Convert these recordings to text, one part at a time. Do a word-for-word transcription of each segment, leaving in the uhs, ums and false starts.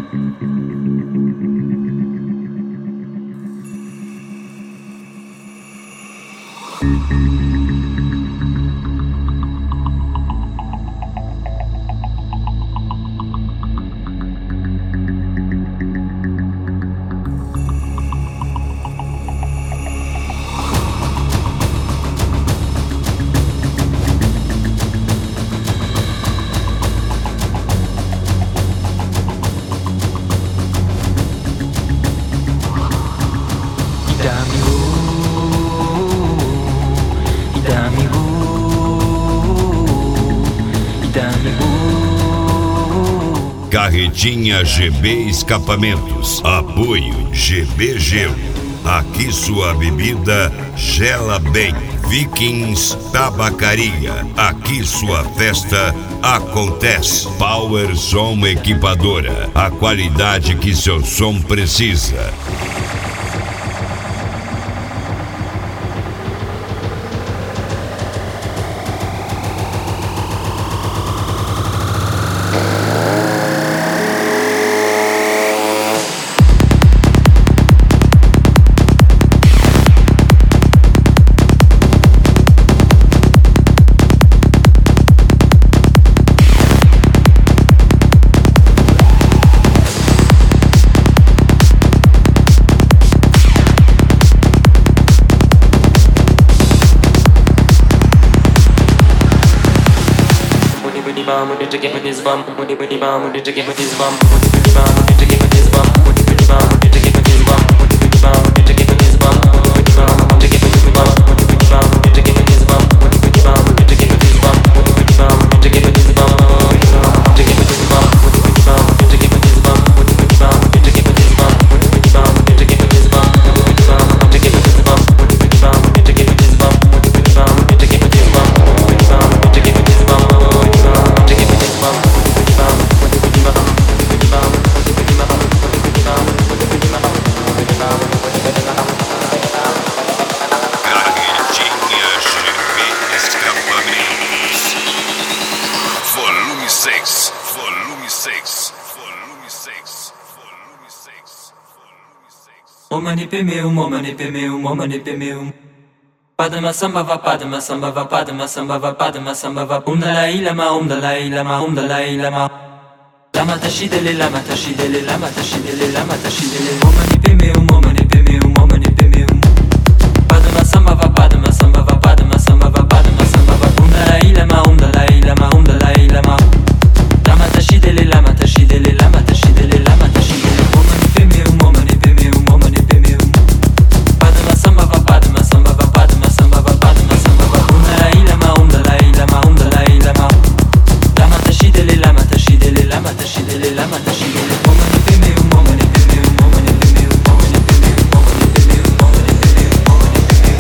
Carretinha G B Escapamentos. Apoio G B Gelo. Aqui sua bebida gela bem. Vikings Tabacaria. Aqui sua festa acontece. Power Som Equipadora. A qualidade que seu som precisa. To get with his bum, when he when he bound, to get with his bum, when he bound, to get with his bum, when he bound, to get with his bum, when he bound, to get with his bum, when he bound, to get with his bum, when he bound, to get with his bum, when he bound, to get with his bum, when he bound, to get with his bum, when he bound, to get with his bum, when he bound, to get with his bum, when he bound, to get with his bum, when he bound, to get with his bum, when he bound, to get with his bum, when he bound, to get with his bum, when he bound, to get with his bum, when he bound, to get with his bum, when he bound, to get with his bum. Carretinha G B Escapamentos. Volume seis. Volume seis. Volume seis. Volume seis. Volume seis. Momani pemeu, momani pemeu, momani pemeu. Padma samba va padma samba va padma samba va padma samba va um dalai lama um dalai lama um dalai lama lama tashidele lama tashidele lama tashidele lama tashidele momani pemeu momani pemeu momani pemeu padma samba va padma samba va padma samba va padma samba va um dalai lama um dalai lama um dalai lama lama tashidele lama tashidele lama tashidele lama tashidele momani pemeu momani pemeu momani pemeu padma samba va padma samba va padma samba va padma samba va um dalai lama um dalai lama um dalai lama lama tashidele lama tashidele lama tashidele lama tashidele momani pemeu momani pemeu momani pemeu momani pemeu momani pemeu momani pemeu momani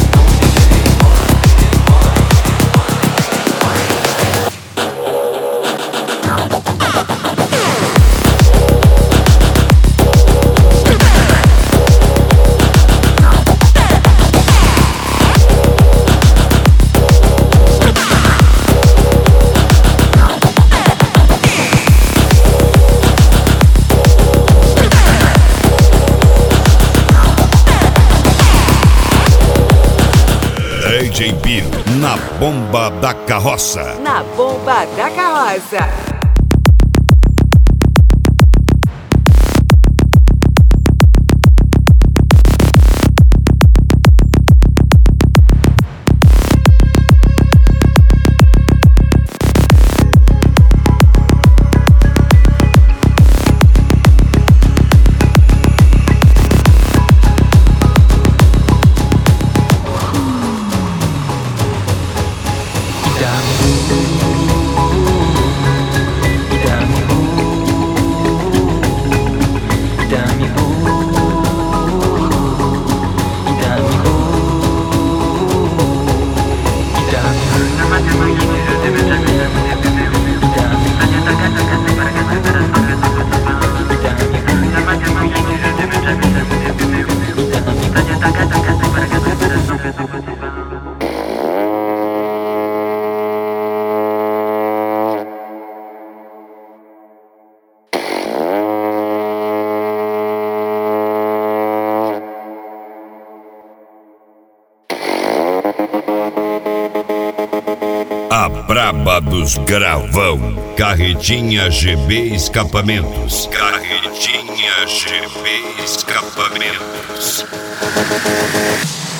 D J Bill na bomba da carroça. Na bomba da carroça. A braba dos gravão. Carretinha G B Escapamentos. Carretinha G B Escapamentos.